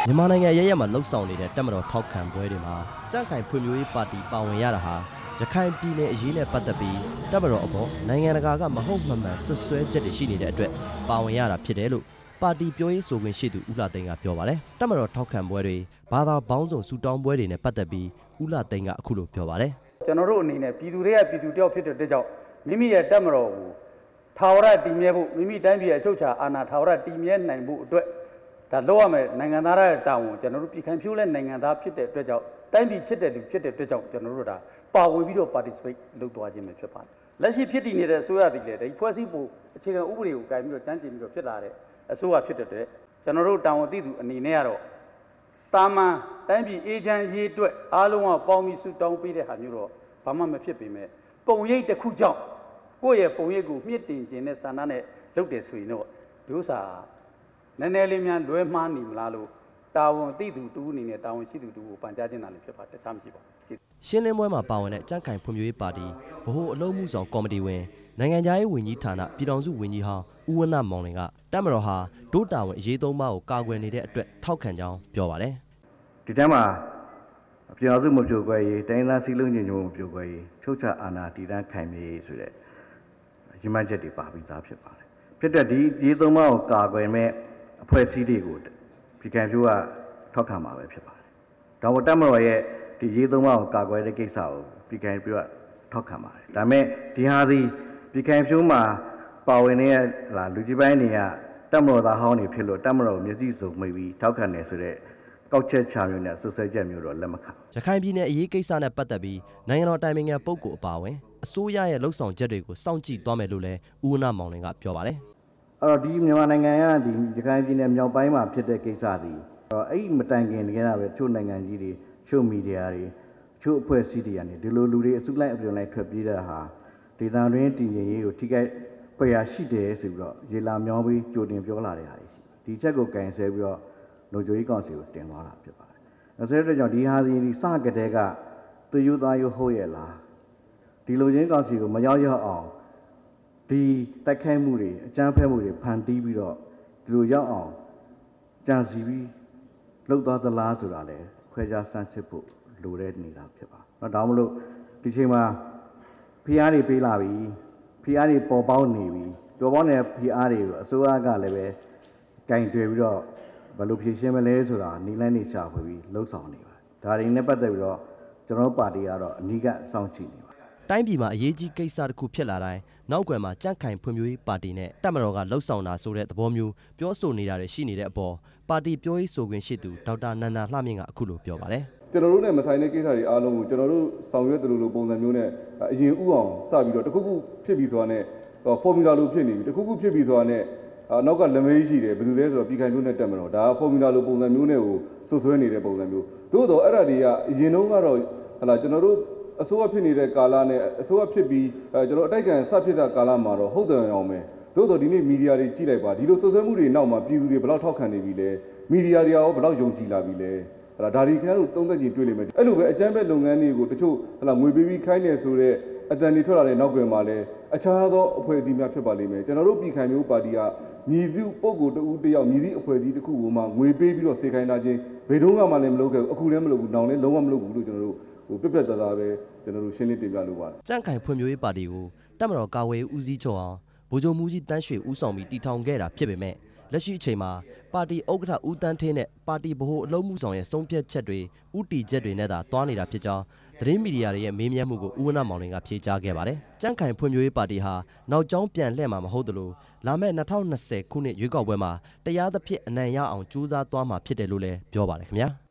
မြန်မာနိုင်ငံရဲရဲမှာလှုပ်ဆောင်နေတဲ့တပ်မတော်ထောက်ခံပွဲတွေမှာကြန့်ခိုင်ဖွံ့ဖြိုးရေးပါတီပါဝင်ရတာဟာရခိုင်ပြည်နယ်အရေးနဲ့ပတ်သက်ပြီးတပ်မတော်အပေါ်နိုင်ငံတကာကမဟုတ်မမှန်ဆွဆွဲချက်တွေရှိနေတဲ့အတွက်ပါဝင်ရတာဖြစ်တယ်လို့ပါတီပြောရေးဆိုခွင့်ရှိသူဦးလှသိန်းကပြောပါတယ်။တပ်မတော်ထောက်ခံပွဲတွေဘာသာပေါင်းစုံဆူတောင်းပွဲတွေနဲ့ပတ်သက်ပြီးဦးလှသိန်းကအခုလိုပြောပါတယ်။ကျွန်တော်တို့အနေနဲ့ပြည်သူတွေကပြည်သူတယောက်ဖြစ်တဲ့အတွက်ကြောင့်မိမိရဲ့တပ်မတော်ကိုထာဝရတည်မြဲဖို့မိမိတိုင်းပြည်ရဲ့အချုပ်အခြာအာဏာထာဝရတည်မြဲနိုင်ဖို့အတွက်ဒါလောက်ရမယ်နိုင်ငံသားရဲ့တာဝန်ကျွန်တော်တို့ပြည်ခိုင်ဖြိုးတဲ့နိုင်ငံသားဖြစ်တဲ့အတွက်ကြောင့်တိုင်းပြည်ချစ်တဲ့လူဖြစ်တဲ့အတွက်ကြောင့်ကျွန်တော်တို့ဒါပါဝင်ပြီးတော့ participate လုပ်သွားခြင်းပဲဖြစ်ပါတယ်။လက်ရှိဖြစ်တည်နေတဲ့အစိုးရသည်လည်းဒီဖွဲ့စည်းဖို့အခြေခံဥပဒေကိုကိုင်ပြီးတော့တန်းကျင်ပြီးတော့ဖြစ်လာတဲ့အစိုးရဖြစ်တဲ့အတွက်ကျွန်တော်တို့တာဝန်သိသူအနေနဲ့ကတော့တာမန်တိုင်းပြည်အေဂျင့်ရေးအတွက်အားလုံးကပေါင်းပြီးစုတောင်းပေးတဲ့ဟာမျိုးတော့ဘာမှမဖြစ်ပေမဲ့ပုံရိပ်တစ်ခုကြောင့်ကိုယ့်ရဲ့ပုံရိပ်ကိုမြင့်တင်ခြင်းနဲ့စာနာနဲ့လုပ်တယ်ဆိုရင်တော့ဒီဥစ္စာနည်းနည်းလေးများလွဲမှားနေမလားလို့တာဝန်သိသူတူအနေနဲ့တာဝန်ရှိသူတူကိုပန်ကြားခြင်းတာလည်းဖြစ်ပါတခြားမရှိပါဘူးရှင်းလင်းပွဲမှာပါဝင်တဲ့ကြန့်ခိုင်ဖွံ့ဖြိုးရေးပါတီဗဟိုအလုံးမှုဆောင်ကော်မတီဝင်နိုင်ငံသားရေးဝန်ကြီးဌာနပြည်ထောင်စုဝန်ကြီးဟောင်းဦးဝဏ္ဏမောင်လင်ကတပ်မတော်ဟာဒို့တာဝန်အရေးသုံးပါးကိုကာကွယ်နေတဲ့အတွက်ထောက်ခံကြောင်းပြောပါတယ်။ဒီတန်းမှာပြည်ထောင်စုမပြိုကွဲရေးတိုင်းသားစည်းလုံးညီညွတ်မှုမပြိုကွဲရေးချုပ်ချအာဏာတည်တံ့ခိုင်မြဲရေးဆိုတဲ့ရည်မှန်းချက်တွေပါပြီးသားဖြစ်ပါတယ်။ဖြစ်တဲ့ဒီရေးသုံးပါးကိုကာကွယ်မဲ့အဖွဲ့အစည်းတွေကိုပြည်ခိုင်ဖြိုးကထောက်ခံမှာပဲဖြစ်ပါတယ်။ဒါမို့တပ်မတော်ရဲ့ဒီရေးသုံးပါးကိုကာကွယ်တဲ့ကိစ္စကိုပြည်ခိုင်ဖြိုးကထောက်ခံပါတယ်။ဒါမဲ့ဒီဟာစီပြည်ခိုင်ဖြိုးမှာပါဝင်နေတဲ့လူကြီးပိုင်းတွေကတပ်မတော်သားဟောင်းတွေဖြစ်လို့တပ်မတော်မျက်စိစုံမိပြီးထောက်ခံနေဆိုတဲ့ကောက်ချက်ချမျိုးနဲ့ဆွဆွဲချက်မျိုးတော့လက်မခံရခိုင်ပြည်နယ်အရေးကိစ္စနဲ့ပတ်သက်ပြီးနိုင်ငံတော်တိုင်ပင်ခံပုဂ္ဂိုလ်အပါအဝင်အစိုးရရဲ့လှုပ်ဆောင်ချက်တွေကိုစောင့်ကြည့်သွားမယ်လို့လည်းဦးဝဏ္ဏမောင်လင်ကပြောပါတယ်အဲ့တော့ဒီမြန်မာနိုင်ငံကဒီရခိုင်ပြည်နယ်မြောက်ပိုင်းမှာဖြစ်တဲ့ကိစ္စတွေအဲ့မတိုင်ခင်တကယ်တော့ပဲချို့နိုင်ငံကြီးတွေချို့မီဒီယာတွေချို့အဖွဲ့အစည်းတွေကနေဒီလိုလူတွေအစုလိုက်အပြုံလိုက်ထွက်ပြေးတဲ့ဟာဒေသတွင်းတည်ငြိမ်ရေးကိုထိခိုက်ဖွယ်ရာရှိတယ်ဆိုပြီးတော့ရေလာမြောင်းပြီးကြိုတင်ပြောလာတဲ့ဟာတွေရှိဒီချက်ကိုကင်ဆယ်ပြီးတော့လူကြိုကြီးကောင်စီကိုတင်သွားတာဖြစ်ပါတယ်။အဲဆိုတဲ့ကြောင့်ဒီဟာစီစကတဲ့ကသူယူသားယူဟုတ်ရဲ့လားဒီလူချင်းကောင်စီကိုမရောက်ရောက်အောင်ဒီတိုက်ခိုက်မှုတွေအကြမ်းဖက်မှုတွေဖန်တီးပြီးတော့ဒီလိုရောက်အောင်ကြံစီပြီးလှုပ်သွားသလားဆိုတာလည်းခွဲခြားဆန်းစစ်ဖို့လိုတဲ့နေတာဖြစ်ပါ။ဒါမှမဟုတ်ဒီချိန်မှာဖိအားတွေပေးလာပြီဖိအားတွေပေါ်ပေါက်နေပြီပေါ်ပေါက်နေတဲ့ဖိအားတွေကိုအစိုးရကလည်းပဲကင်တွယ်ပြီးတော့ဘယ်လိုဖြေရှင်းမလဲဆိုတာနီလန်းနေချဖွယ်ပြီးလှုပ်ဆောင်နေပါဒါတွေနဲ့ပတ်သက်ပြီးတော့ကျွန်တော်ပါတီကတော့အနီးကစောင့်ကြည့်နေပါတိုင်းပြည်မှာအရေးကြီးကိစ္စတစ်ခုဖြစ်လာတိုင်းနောက်ကွယ်မှာကြန့်ခိုင်ဖွံ့ဖြိုးရေးပါတီနဲ့တပ်မတော်ကလှုပ်ဆောင်တာဆိုတဲ့သဘောမျိုးပြောဆိုနေတာတွေရှိနေတဲ့အပေါ်ပါတီပြောရေးဆိုခွင့်ရှိသူဒေါက်တာနန္ဒာလှမြင့်ကအခုလိုပြောပါတယ်ကျွန်တော်တို့နဲ့မဆိုင်တဲ့ကိစ္စတွေအားလုံးကိုကျွန်တော်တို့ဆောင်ရွက်တယ်လို့ပုံစံမျိုးနဲ့အရင်ဥအောင်စပြီးတော့တခုခုဖြစ်ပြီးဆိုတာနဲ့ဖော်မူလာလိုဖြစ်နေပြီတခုခုဖြစ်ပြီးဆိုတာနဲ့နောက်ကလက်မေးရှိတယ်ဘယ်လိုလဲဆိုတော့ပြည်ခိုင်ဖြိုးနဲ့တက်မလို့ဒါဖော်မူလာလိုပုံစံမျိုးနဲ့ကိုဆွဆွဲနေတဲ့ပုံစံမျိုးသို့တော့အဲ့ဒါတွေကအရင်တုန်းကတော့ဟလာကျွန်တော်တို့အစိုးရဖြစ်နေတဲ့ကာလနဲ့အစိုးရဖြစ်ပြီးကျွန်တော်အတိုက်ခံစဖြစ်တဲ့ကာလမှာတော့ဟုတ်တယ်အောင်ပဲသို့တော့ဒီနေ့မီဒီယာတွေကြည့်လိုက်ပါဒီလိုဆွဆွဲမှုတွေနောက်မှာပြည်သူတွေဘယ်လောက်ထောက်ခံနေပြီလဲမီဒီယာတွေရောဘယ်လောက်ယုံကြည်လာပြီလဲဒါဒီခင်ဗျားတို့သုံးသက်ကြည့်တွေ့လိမ့်မယ်အဲ့လိုပဲအကြမ်းဖက်လုပ်ငန်းတွေကိုတချို့ဟလာငွေပေးပြီးခိုင်းနေဆိုတဲ့အတန်တွေထွက်လာတဲ့နောက်ပြန်မှာလဲအခြားသောအဖွဲ့အစည်းများဖြစ်ပါလိမ့်မယ်ကျွန်တော်တို့ပြည်ခိုင်မျိုးပါတီကမြည်စုပုဂ္ဂိုလ်တဦးတယောက်မြည်သည့်အဖွဲ့အစည်းတစ်ခုကိုမှငွေပေးပြီးတော့စေခိုင်းတာချင်းဘယ်တော့မှလည်းမလုပ်ခဲ့ဘူးအခုလည်းမလုပ်ဘူးနောင်လည်းလုံးဝမလုပ်ဘူးလို့ကျွန်တော်တို့ပြက်ပြက်သားသားပဲကျွန်တော်တို့ရှင်းလင်းတင်ပြလိုပါတယ်ကြန့်ခိုင်ဖွံ့ဖြိုးရေးပါတီကိုတပ်မတော်ကာကွယ်ရေးဦးစီးချုပ်အောင်ဗိုလ်ချုပ်မှူးကြီးတန်းရွှေဦးဆောင်ပြီးတည်ထောင်ခဲ့တာဖြစ်ပေမဲ့လက်ရှိအချိန်မှာပါတီဥက္ကဋ္ဌဦးတန်းထင်းနဲ့ပါတီဗဟိုအလုံးမှုဆောင်ရဲ့ဆုံးဖြတ်ချက်တွေဥတီချက်တွေနဲ့သာတွားနေတာဖြစ်ကြောင်းသတင်းမီဒီယာတွေရဲ့မေးမြန်းမှုကိုဦးဝဏ္ဏမောင်လင်ကဖြေကြားခဲ့ပါတယ်။ကြန့်ခိုင်ဖွံ့ဖြိုးရေးပါတီဟာနောက်ကျောင်းပြန်လှည့်မှာမဟုတ်သလိုလာမယ့်2020ခုနှစ်ရွေးကောက်ပွဲမှာတရားသဖြင့်အနိုင်ရအောင်ကြိုးစားသွားမှာဖြစ်တယ်လို့လည်းပြောပါတယ်ခင်ဗျာ။